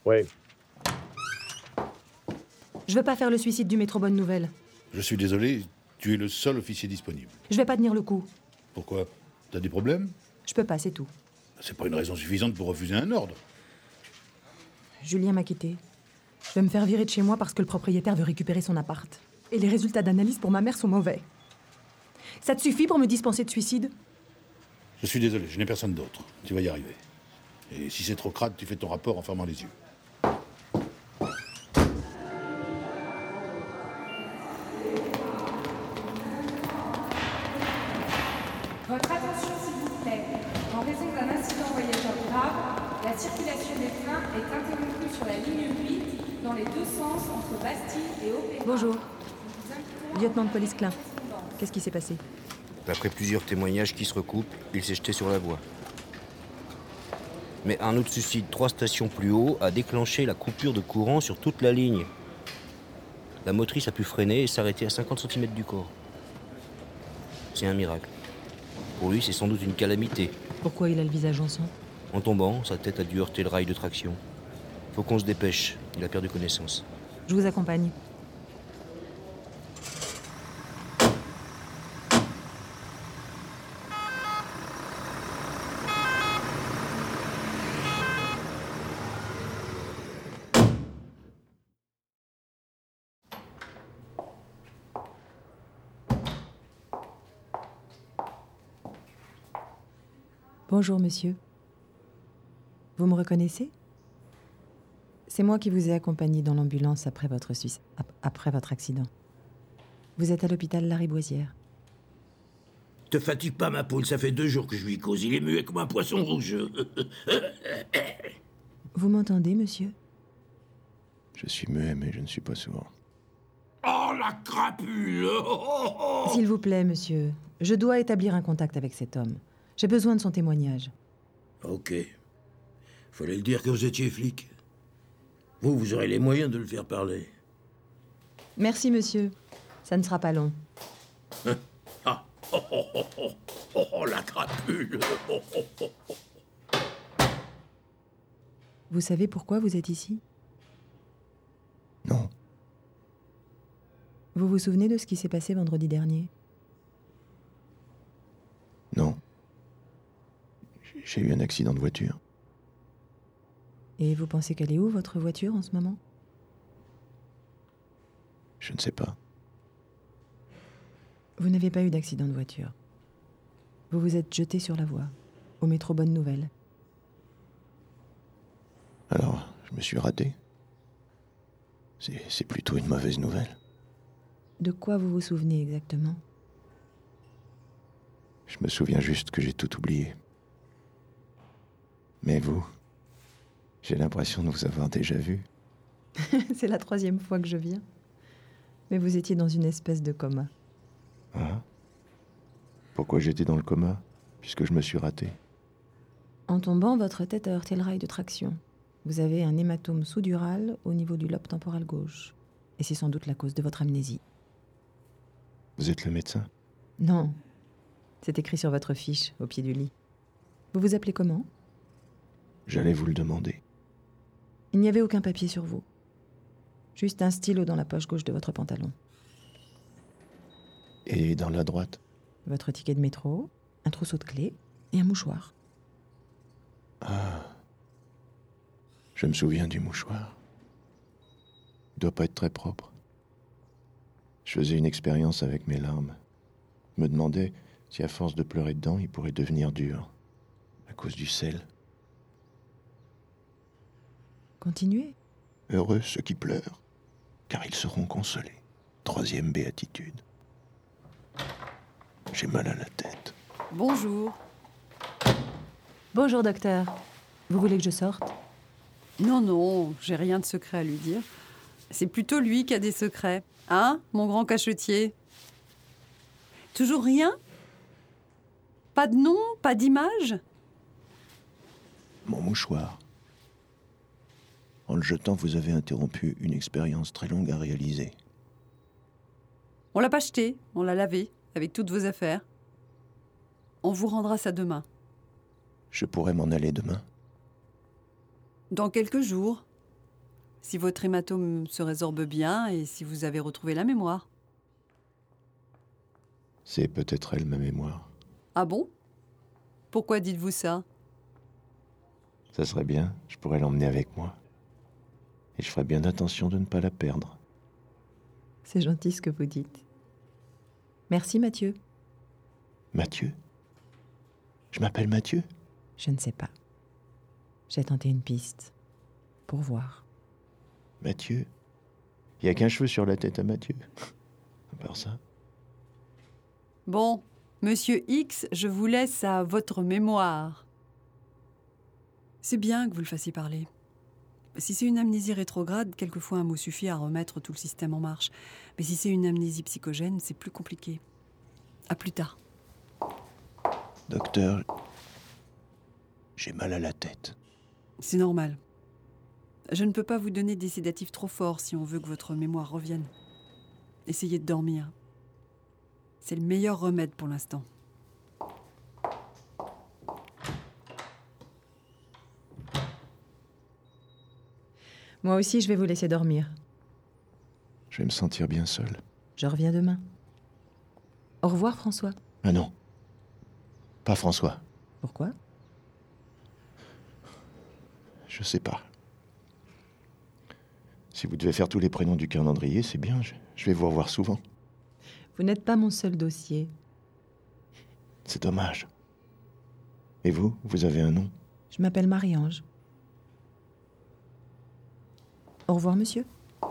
Ouais. Je veux pas faire le suicide du métro Bonne Nouvelle. Je suis désolé, tu es le seul officier disponible. Je vais pas tenir le coup. Pourquoi? T'as des problèmes? Je peux pas, c'est tout. C'est pas une raison suffisante pour refuser un ordre. Julien m'a quitté. Je vais me faire virer de chez moi parce que le propriétaire veut récupérer son appart. Et les résultats d'analyse pour ma mère sont mauvais. Ça te suffit pour me dispenser de suicide? Je suis désolé, je n'ai personne d'autre. Tu vas y arriver. Et si c'est trop crade, tu fais ton rapport en fermant les yeux. Votre attention s'il vous plaît. En raison d'un incident voyageur grave, la circulation des trains est interrompue sur la ligne 8 dans les deux sens entre Bastille et Opéra. Bonjour. Lieutenant de police Klein. Qu'est-ce qui s'est passé? D'après plusieurs témoignages qui se recoupent, il s'est jeté sur la voie. Mais un autre suicide 3 stations plus haut a déclenché la coupure de courant sur toute la ligne. La motrice a pu freiner et s'arrêter à 50 cm du corps. C'est un miracle. Pour lui, c'est sans doute une calamité. Pourquoi il a le visage en sang? En tombant, sa tête a dû heurter le rail de traction. Faut qu'on se dépêche, il a perdu connaissance. Je vous accompagne. Bonjour, monsieur. Vous me reconnaissez? C'est moi qui vous ai accompagné dans l'ambulance après votre accident. Vous êtes à l'hôpital Lariboisière. Te fatigue pas, ma poule, ça fait 2 jours que je lui cause. Il est muet comme un poisson rouge. Vous m'entendez, monsieur? Je suis muet, mais je ne suis pas sourd. Oh, la crapule! S'il vous plaît, monsieur, je dois établir un contact avec cet homme. J'ai besoin de son témoignage. Ok. Fallait le dire que vous étiez flic. Vous aurez les moyens de le faire parler. Merci, monsieur. Ça ne sera pas long. Ah. Oh, la crapule! Vous savez pourquoi vous êtes ici? Non. Vous vous souvenez de ce qui s'est passé vendredi dernier? Non. J'ai eu un accident de voiture. Et vous pensez qu'elle est où, votre voiture, en ce moment? Je ne sais pas. Vous n'avez pas eu d'accident de voiture. Vous vous êtes jeté sur la voie, au métro Bonne Nouvelle. Alors, je me suis raté. C'est plutôt une mauvaise nouvelle. De quoi vous vous souvenez exactement? Je me souviens juste que j'ai tout oublié. Mais vous, j'ai l'impression de vous avoir déjà vu. C'est la 3e fois que je viens. Mais vous étiez dans une espèce de coma. Hein? Pourquoi j'étais dans le coma, puisque je me suis raté? En tombant, votre tête a heurté le rail de traction. Vous avez un hématome sous-dural au niveau du lobe temporal gauche. Et c'est sans doute la cause de votre amnésie. Vous êtes le médecin? Non. C'est écrit sur votre fiche, au pied du lit. Vous vous appelez comment? J'allais vous le demander. Il n'y avait aucun papier sur vous. Juste un stylo dans la poche gauche de votre pantalon. Et dans la droite? Votre ticket de métro, un trousseau de clés et un mouchoir. Ah. Je me souviens du mouchoir. Il doit pas être très propre. Je faisais une expérience avec mes larmes. Je me demandais si à force de pleurer dedans, il pourrait devenir dur. À cause du sel. Continuez. Heureux ceux qui pleurent, car ils seront consolés. 3e béatitude. J'ai mal à la tête. Bonjour. Bonjour, docteur. Vous voulez que je sorte? Non, j'ai rien de secret à lui dire. C'est plutôt lui qui a des secrets. Hein, mon grand cachetier? Toujours rien? Pas de nom, pas d'image? Mon mouchoir. En le jetant, vous avez interrompu une expérience très longue à réaliser. On l'a pas jeté, on l'a lavé, avec toutes vos affaires. On vous rendra ça demain. Je pourrais m'en aller demain. Dans quelques jours. si votre hématome se résorbe bien et si vous avez retrouvé la mémoire. C'est peut-être elle, ma mémoire. Ah bon? Pourquoi dites-vous ça? Ça serait bien, je pourrais l'emmener avec moi. Et je ferais bien attention de ne pas la perdre. C'est gentil ce que vous dites. Merci Mathieu. Mathieu? Je m'appelle Mathieu? Je ne sais pas. J'ai tenté une piste. Pour voir. Mathieu? Il n'y a qu'un cheveu sur la tête à Mathieu. À part ça. Bon, Monsieur X, je vous laisse à votre mémoire. C'est bien que vous le fassiez parler. Si c'est une amnésie rétrograde, quelquefois un mot suffit à remettre tout le système en marche. Mais si c'est une amnésie psychogène, c'est plus compliqué. À plus tard. Docteur, j'ai mal à la tête. C'est normal. Je ne peux pas vous donner des sédatifs trop forts si on veut que votre mémoire revienne. Essayez de dormir. C'est le meilleur remède pour l'instant. Moi aussi, je vais vous laisser dormir. Je vais me sentir bien seul. Je reviens demain. Au revoir, François. Ah non. Pas François. Pourquoi? Je sais pas. Si vous devez faire tous les prénoms du calendrier, c'est bien. Je vais vous revoir souvent. Vous n'êtes pas mon seul dossier. C'est dommage. Et vous, vous avez un nom? Je m'appelle Marie-Ange. Au revoir, monsieur.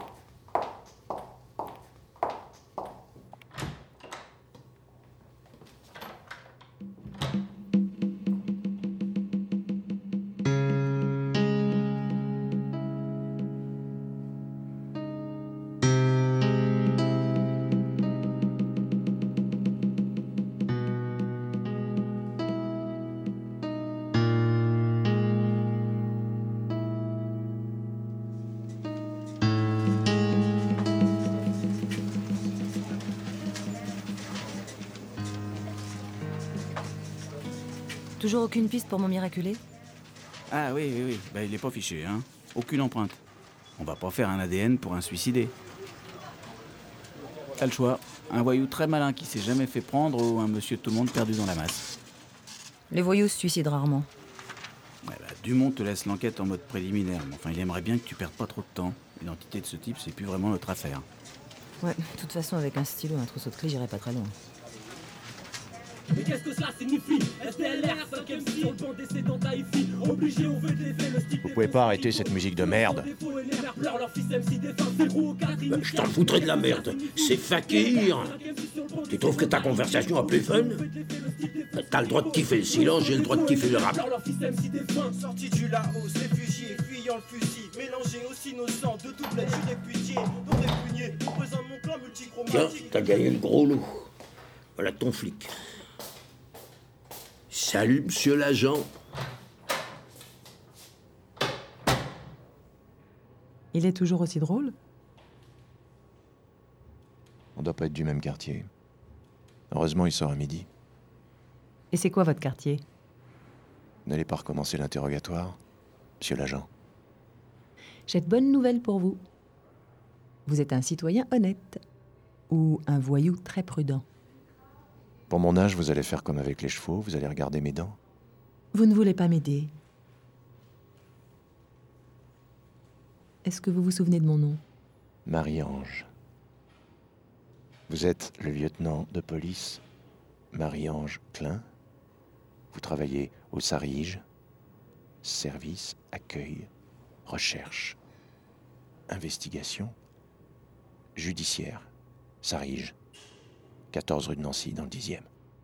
Toujours aucune piste pour mon miraculé? Ah oui. Bah, il est pas fiché, hein. Aucune empreinte. On va pas faire un ADN pour un suicidé. T'as le choix. Un voyou très malin qui s'est jamais fait prendre ou un monsieur tout le monde perdu dans la masse. Les voyous se suicident rarement. Ouais, bah, Dumont te laisse l'enquête en mode préliminaire, mais enfin, il aimerait bien que tu perdes pas trop de temps. L'identité de ce type, c'est plus vraiment notre affaire. Ouais, de toute façon, avec un stylo et un trousseau de clés, j'irai pas très loin. Mais qu'est-ce que cela signifie? SDLR, 5ème si, sur le banc des sédents taïfi. Obligé, on veut délever le style. Vous pouvez pas arrêter cette musique de merde. Je t'en foutrais de la merde. C'est fakir. Tu trouves que ta conversation a plus fun? T'as le droit de kiffer le silence, j'ai le droit de kiffer le rap. Sorti du Laos, réfugiés, fuyant le fusil. Mélangé aussi nos sangs de toutes les répudiés. Dont répugnés, représente mon clan multichromatique. Tiens, t'as gagné le gros loup. Voilà ton flic. Salut, monsieur l'agent. Il est toujours aussi drôle? On doit pas être du même quartier. Heureusement, il sort à midi. Et c'est quoi votre quartier? Vous n'allez pas recommencer l'interrogatoire, monsieur l'agent? J'ai de bonnes nouvelles pour vous. Vous êtes un citoyen honnête. Ou un voyou très prudent. Pour mon âge, vous allez faire comme avec les chevaux, vous allez regarder mes dents. Vous ne voulez pas m'aider. Est-ce que vous vous souvenez de mon nom? Marie-Ange. Vous êtes le lieutenant de police Marie-Ange Klein. Vous travaillez au SARIGE, service, accueil, recherche, investigation, judiciaire, SARIGE, 14 rue de Nancy, dans le 10e.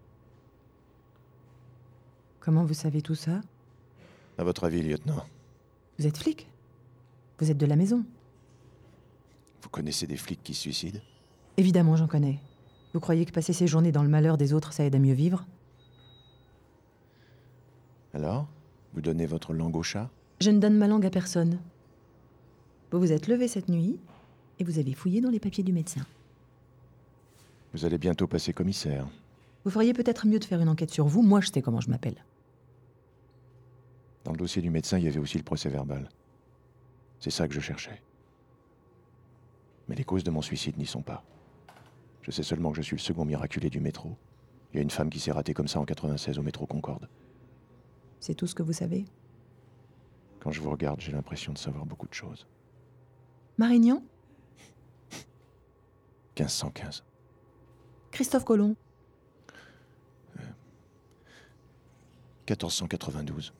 Comment vous savez tout ça? À votre avis, lieutenant? Vous êtes flic? Vous êtes de la maison? Vous connaissez des flics qui se suicident? Évidemment, j'en connais. Vous croyez que passer ses journées dans le malheur des autres, ça aide à mieux vivre? Alors, vous donnez votre langue au chat? Je ne donne ma langue à personne. Vous vous êtes levé cette nuit et vous avez fouillé dans les papiers du médecin. Vous allez bientôt passer commissaire. Vous feriez peut-être mieux de faire une enquête sur vous. Moi, je sais comment je m'appelle. Dans le dossier du médecin, il y avait aussi le procès-verbal. C'est ça que je cherchais. Mais les causes de mon suicide n'y sont pas. Je sais seulement que je suis le second miraculé du métro. Il y a une femme qui s'est ratée comme ça en 96 au métro Concorde. C'est tout ce que vous savez? Quand je vous regarde, j'ai l'impression de savoir beaucoup de choses. Marignan? 1515. Christophe Colomb? 1492.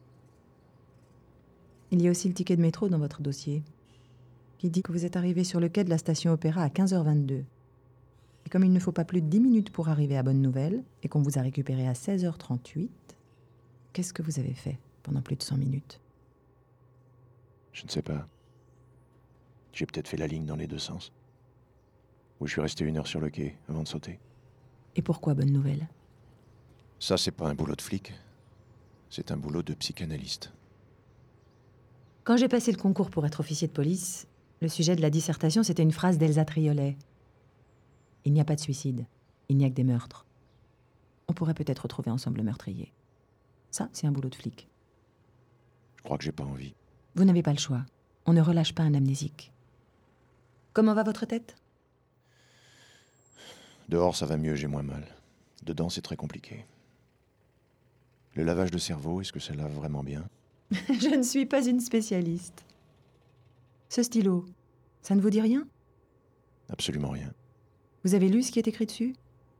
Il y a aussi le ticket de métro dans votre dossier, qui dit que vous êtes arrivé sur le quai de la station Opéra à 15h22. Et comme il ne faut pas plus de 10 minutes pour arriver à Bonne Nouvelle, et qu'on vous a récupéré à 16h38, qu'est-ce que vous avez fait pendant plus de 100 minutes? Je ne sais pas. J'ai peut-être fait la ligne dans les deux sens. Ou je suis resté 1 heure sur le quai avant de sauter. Et pourquoi Bonne Nouvelle? Ça, c'est pas un boulot de flic. C'est un boulot de psychanalyste. Quand j'ai passé le concours pour être officier de police, le sujet de la dissertation, c'était une phrase d'Elsa Triolet. Il n'y a pas de suicide, il n'y a que des meurtres. On pourrait peut-être retrouver ensemble le meurtrier. Ça, c'est un boulot de flic. Je crois que j'ai pas envie. Vous n'avez pas le choix. On ne relâche pas un amnésique. Comment va votre tête? Dehors, ça va mieux, j'ai moins mal. Dedans, c'est très compliqué. Le lavage de cerveau, est-ce que ça lave vraiment bien? Je ne suis pas une spécialiste. Ce stylo, ça ne vous dit rien? Absolument rien. Vous avez lu ce qui est écrit dessus?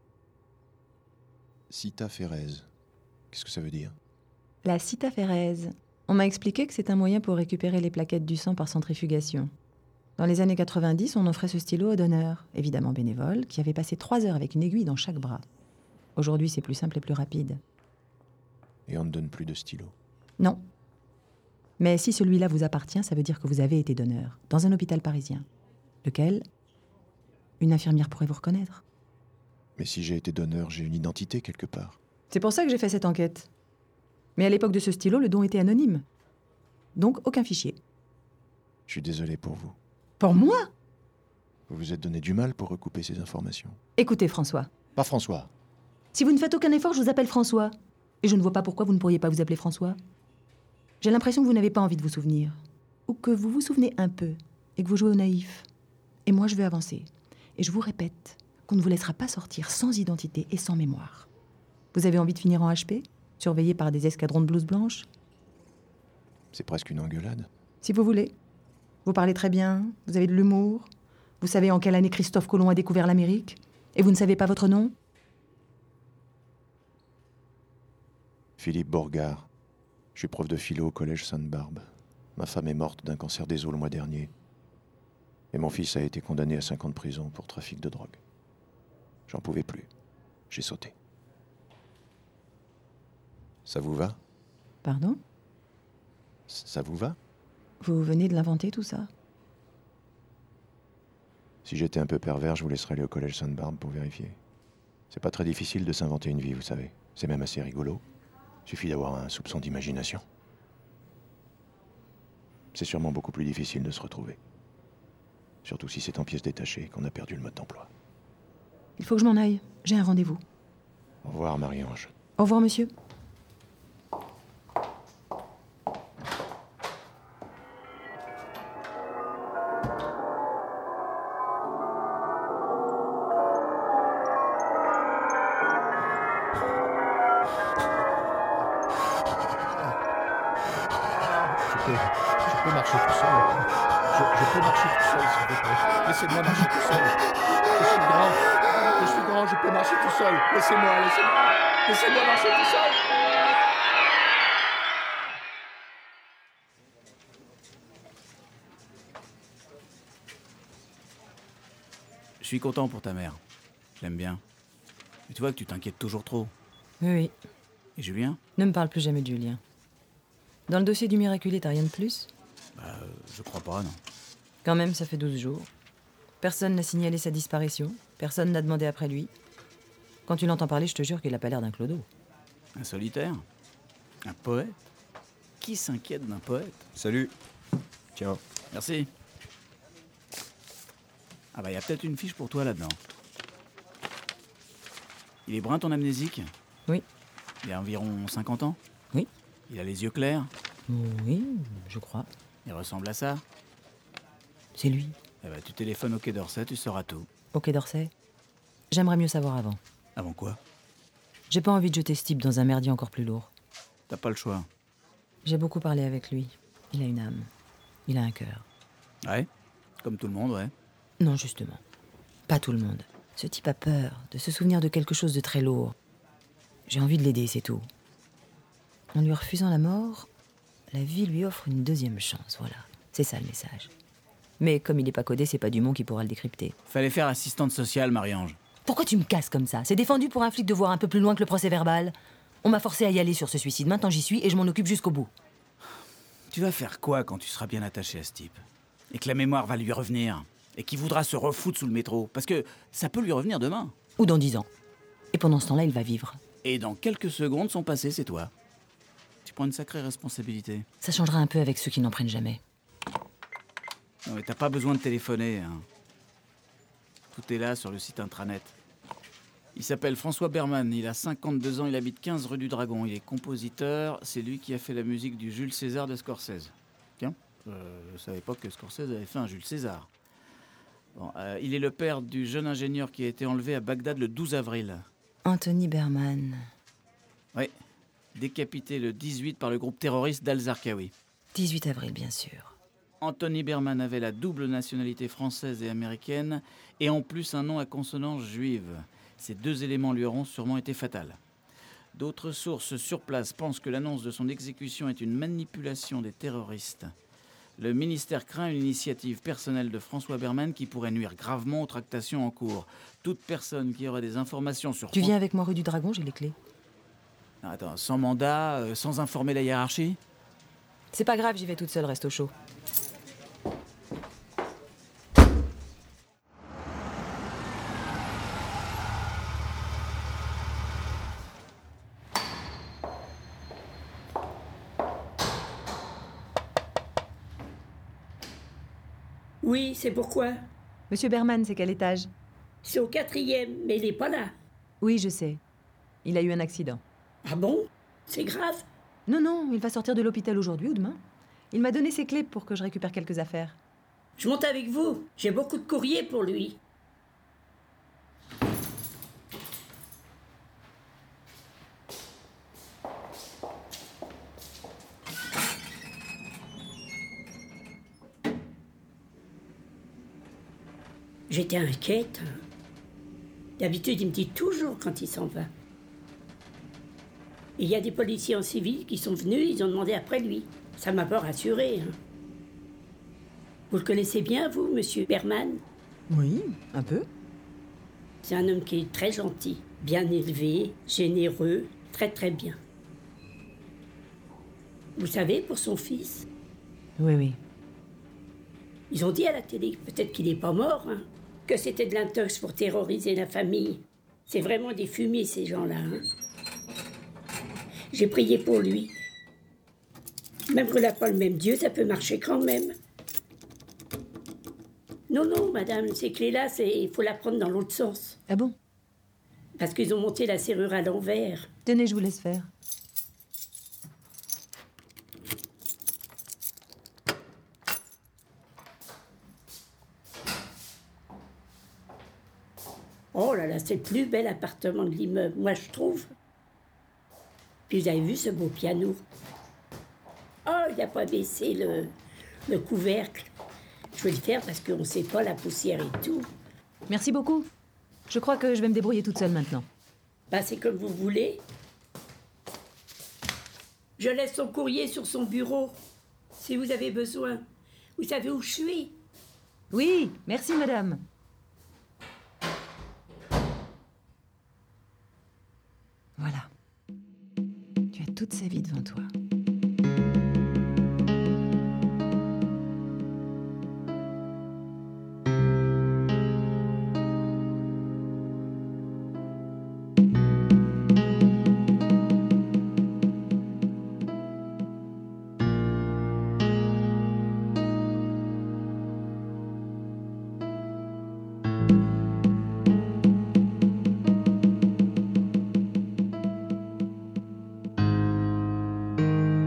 Citaphérèse. Qu'est-ce que ça veut dire? La citaphérèse. On m'a expliqué que c'est un moyen pour récupérer les plaquettes du sang par centrifugation. Dans les années 90, on offrait ce stylo aux donneurs, évidemment bénévoles, qui avaient passé 3 heures avec une aiguille dans chaque bras. Aujourd'hui, c'est plus simple et plus rapide. Et on ne donne plus de stylo? Non. Mais si celui-là vous appartient, ça veut dire que vous avez été donneur, dans un hôpital parisien. Lequel? Une infirmière pourrait vous reconnaître. Mais si j'ai été donneur, j'ai une identité quelque part. C'est pour ça que j'ai fait cette enquête. Mais à l'époque de ce stylo, le don était anonyme. Donc, aucun fichier. Je suis désolé pour vous. Pour moi? Vous vous êtes donné du mal pour recouper ces informations. Écoutez, François. Pas François. Si vous ne faites aucun effort, je vous appelle François. Et je ne vois pas pourquoi vous ne pourriez pas vous appeler François. J'ai l'impression que vous n'avez pas envie de vous souvenir. Ou que vous vous souvenez un peu. Et que vous jouez au naïf. Et moi, je veux avancer. Et je vous répète qu'on ne vous laissera pas sortir sans identité et sans mémoire. Vous avez envie de finir en HP? Surveillé par des escadrons de blouses blanches? C'est presque une engueulade. Si vous voulez. Vous parlez très bien, vous avez de l'humour. Vous savez en quelle année Christophe Colomb a découvert l'Amérique? Et vous ne savez pas votre nom? Philippe Borgard. Je suis prof de philo au collège Sainte-Barbe. Ma femme est morte d'un cancer des os le mois dernier. Et mon fils a été condamné à 5 ans de prison pour trafic de drogue. J'en pouvais plus. J'ai sauté. Ça vous va? Pardon? Ça vous va? Vous venez de l'inventer, tout ça? Si j'étais un peu pervers, je vous laisserais aller au collège Sainte-Barbe pour vérifier. C'est pas très difficile de s'inventer une vie, vous savez. C'est même assez rigolo. Suffit d'avoir un soupçon d'imagination. C'est sûrement beaucoup plus difficile de se retrouver. Surtout si c'est en pièces détachées et qu'on a perdu le mode d'emploi. Il faut que je m'en aille. J'ai un rendez-vous. Au revoir, Marie-Ange. Au revoir, monsieur. Je peux marcher tout seul. Je peux marcher tout seul, s'il vous plaît. Laissez-moi marcher tout seul. Je suis grand, je peux marcher tout seul. Laissez-moi marcher tout seul. Je suis content pour ta mère. Je l'aime bien. Mais tu vois que tu t'inquiètes toujours trop. Oui. Et Julien? Ne me parle plus jamais de Julien. Dans le dossier du miraculé, t'as rien de plus? Je crois pas, non. Quand même, ça fait 12 jours. Personne n'a signalé sa disparition. Personne n'a demandé après lui. Quand tu l'entends parler, je te jure qu'il a pas l'air d'un clodo. Un solitaire? Un poète? Qui s'inquiète d'un poète? Salut. Tiens. Merci. Ah bah, y a peut-être une fiche pour toi là-dedans. Il est brun, ton amnésique? Oui. Il a environ 50 ans? Oui. Il a les yeux clairs? Oui, je crois. Il ressemble à ça? C'est lui. Eh ben, tu téléphones au Quai d'Orsay, tu sauras tout. Au Quai d'Orsay? J'aimerais mieux savoir avant. Avant quoi? J'ai pas envie de jeter ce type dans un merdier encore plus lourd. T'as pas le choix. J'ai beaucoup parlé avec lui. Il a une âme. Il a un cœur. Ouais, comme tout le monde, ouais. Non, justement. Pas tout le monde. Ce type a peur de se souvenir de quelque chose de très lourd. J'ai envie de l'aider, c'est tout. En lui refusant la mort, la vie lui offre une deuxième chance, voilà. C'est ça le message. Mais comme il n'est pas codé, c'est pas Dumont qui pourra le décrypter. Fallait faire assistante sociale, Marie-Ange. Pourquoi tu me casses comme ça? C'est défendu pour un flic de voir un peu plus loin que le procès verbal. On m'a forcé à y aller sur ce suicide. Maintenant j'y suis et je m'en occupe jusqu'au bout. Tu vas faire quoi quand tu seras bien attaché à ce type? Et que la mémoire va lui revenir? Et qu'il voudra se refoutre sous le métro? Parce que ça peut lui revenir demain. Ou dans 10 ans. Et pendant ce temps-là, il va vivre. Et dans quelques secondes, son passé, c'est toi. Tu prends une sacrée responsabilité. Ça changera un peu avec ceux qui n'en prennent jamais. Non, mais t'as pas besoin de téléphoner, hein. Tout est là sur le site intranet. Il s'appelle François Berman, il a 52 ans, il habite 15 rue du Dragon. Il est compositeur, c'est lui qui a fait la musique du Jules César de Scorsese. Tiens, je savais pas que Scorsese avait fait un Jules César. Bon, il est le père du jeune ingénieur qui a été enlevé à Bagdad le 12 avril. Anthony Berman. Oui, décapité le 18 par le groupe terroriste d'Al-Zarqawi. 18 avril, bien sûr. Anthony Berman avait la double nationalité française et américaine, et en plus un nom à consonance juive. Ces deux éléments lui auront sûrement été fatals. D'autres sources sur place pensent que l'annonce de son exécution est une manipulation des terroristes. Le ministère craint une initiative personnelle de François Berman qui pourrait nuire gravement aux tractations en cours. Toute personne qui aurait des informations sur... Tu viens avec moi rue du Dragon, j'ai les clés. Non, attends, sans mandat, sans informer la hiérarchie? C'est pas grave, j'y vais toute seule, reste au chaud. Oui, c'est pourquoi? Monsieur Berman, c'est quel étage? C'est au 4e, mais il n'est pas là. Oui, je sais. Il a eu un accident. Ah bon? C'est grave? Non, non, il va sortir de l'hôpital aujourd'hui ou demain. Il m'a donné ses clés pour que je récupère quelques affaires. Je monte avec vous. J'ai beaucoup de courriers pour lui. J'étais inquiète. D'habitude, il me dit toujours quand il s'en va. Et il y a des policiers en civil qui sont venus, ils ont demandé après lui. Ça m'a pas rassurée. Hein. Vous le connaissez bien, vous, monsieur Berman? Oui, un peu. C'est un homme qui est très gentil, bien élevé, généreux, très très bien. Vous savez, pour son fils, Oui, oui. ils ont dit à la télé, peut-être qu'il n'est pas mort, hein, que c'était de l'intox pour terroriser la famille. C'est vraiment des fumiers, ces gens-là. Hein. J'ai prié pour lui. Même qu'on n'a pas le même Dieu, ça peut marcher quand même. Non, non, madame, ces clés-là, il faut la prendre dans l'autre sens. Ah bon? Parce qu'ils ont monté la serrure à l'envers. Tenez, je vous laisse faire. Oh là là, c'est le plus bel appartement de l'immeuble, moi je trouve. Puis vous avez vu ce beau piano? Oh, il n'a pas baissé le couvercle. Je vais le faire parce qu'on ne sait pas la poussière et tout. Merci beaucoup. Je crois que je vais me débrouiller toute seule maintenant. Bah, c'est comme vous voulez. Je laisse son courrier sur son bureau, si vous avez besoin. Vous savez où je suis? Oui, merci madame. Voilà. Tu as toute sa vie devant toi.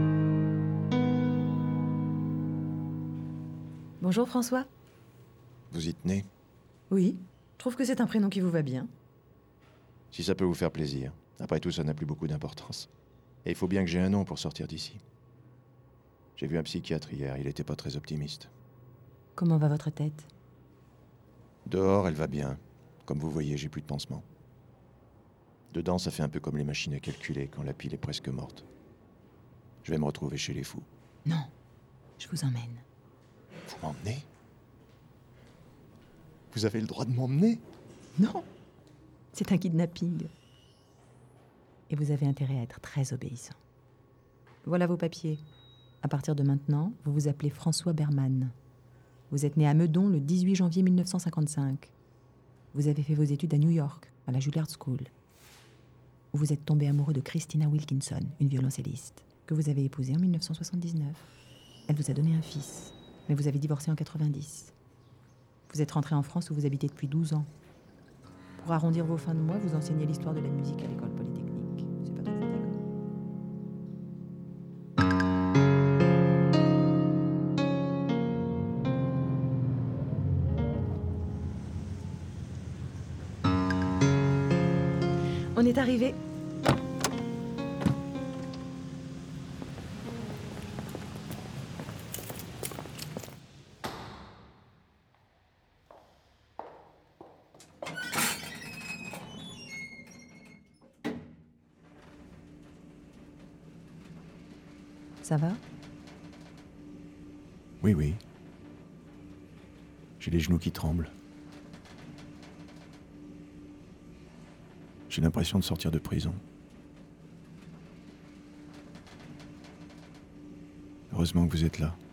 Bonjour François. Vous y tenez? Oui, je trouve que c'est un prénom qui vous va bien. Si ça peut vous faire plaisir. Après tout, ça n'a plus beaucoup d'importance. Et il faut bien que j'ai un nom pour sortir d'ici. J'ai vu un psychiatre hier, il était pas très optimiste. Comment va votre tête? Dehors, elle va bien. Comme vous voyez, j'ai plus de pansement. Dedans, ça fait un peu comme les machines à calculer quand la pile est presque morte. Je vais me retrouver chez les fous. Non, je vous emmène. Vous m'emmenez? Vous avez le droit de m'emmener? Non, c'est un kidnapping. Et vous avez intérêt à être très obéissant. Voilà vos papiers. À partir de maintenant, vous vous appelez François Berman. Vous êtes né à Meudon le 18 janvier 1955. Vous avez fait vos études à New York, à la Juilliard School. Vous êtes tombé amoureux de Christina Wilkinson, une violoncelliste, que vous avez épousée en 1979. Elle vous a donné un fils, mais vous avez divorcé en 90. Vous êtes rentré en France où vous habitez depuis 12 ans. Pour arrondir vos fins de mois, vous enseignez l'histoire de la musique à l'école polytechnique. C'est pas trop fatigant. On est arrivé. Ça va? Oui, oui. J'ai les genoux qui tremblent. J'ai l'impression de sortir de prison. Heureusement que vous êtes là.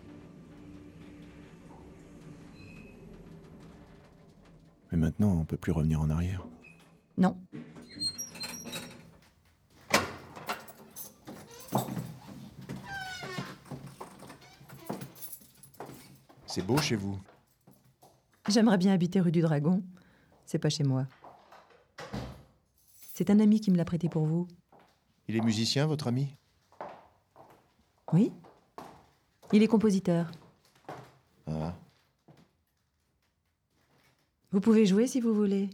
Mais maintenant, on ne peut plus revenir en arrière. Non. C'est beau chez vous. J'aimerais bien habiter rue du Dragon. C'est pas chez moi. C'est un ami qui me l'a prêté pour vous. Il est musicien, votre ami? Oui. Il est compositeur. Ah. Vous pouvez jouer si vous voulez.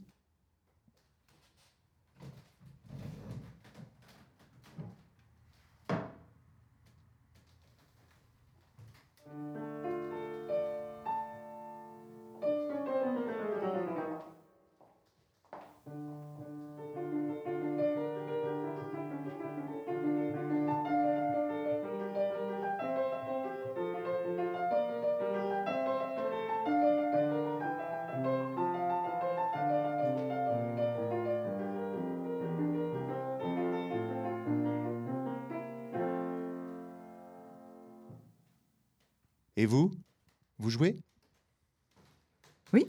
Et vous? Vous jouez? Oui.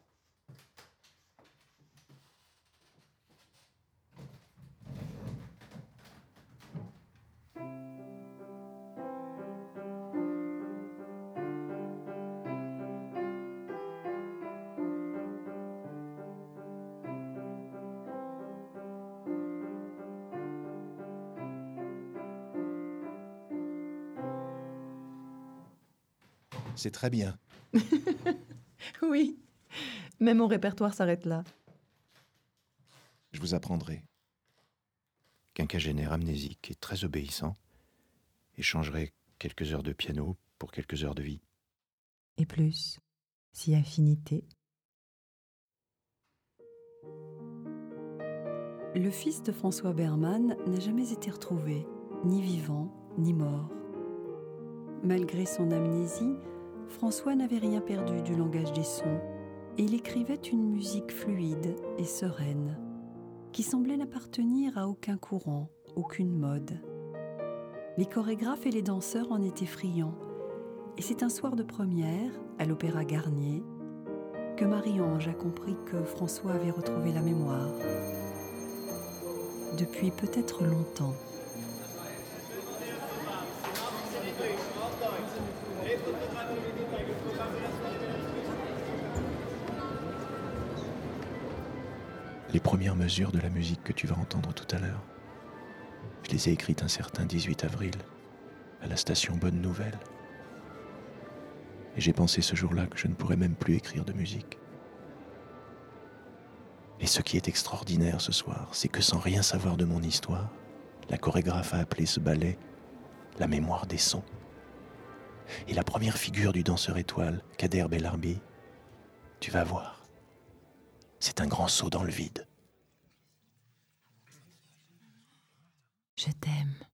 C'est très bien. Oui. Mais mon répertoire s'arrête là. Je vous apprendrai. Quinquagénaire amnésique et très obéissant, échangerai quelques heures de piano pour quelques heures de vie. Et plus, si affinité. Le fils de François Berman n'a jamais été retrouvé, ni vivant, ni mort. Malgré son amnésie, François n'avait rien perdu du langage des sons et il écrivait une musique fluide et sereine qui semblait n'appartenir à aucun courant, aucune mode. Les chorégraphes et les danseurs en étaient friands et c'est un soir de première, à l'Opéra Garnier, que Marie-Ange a compris que François avait retrouvé la mémoire. Depuis peut-être longtemps. Les premières mesures de la musique que tu vas entendre tout à l'heure, je les ai écrites un certain 18 avril, à la station Bonne Nouvelle. Et j'ai pensé ce jour-là que je ne pourrais même plus écrire de musique. Et ce qui est extraordinaire ce soir, c'est que sans rien savoir de mon histoire, la chorégraphe a appelé ce ballet « La mémoire des sons ». Et la première figure du danseur étoile, Kader Bellarbi, tu vas voir, c'est un grand saut dans le vide. Je t'aime.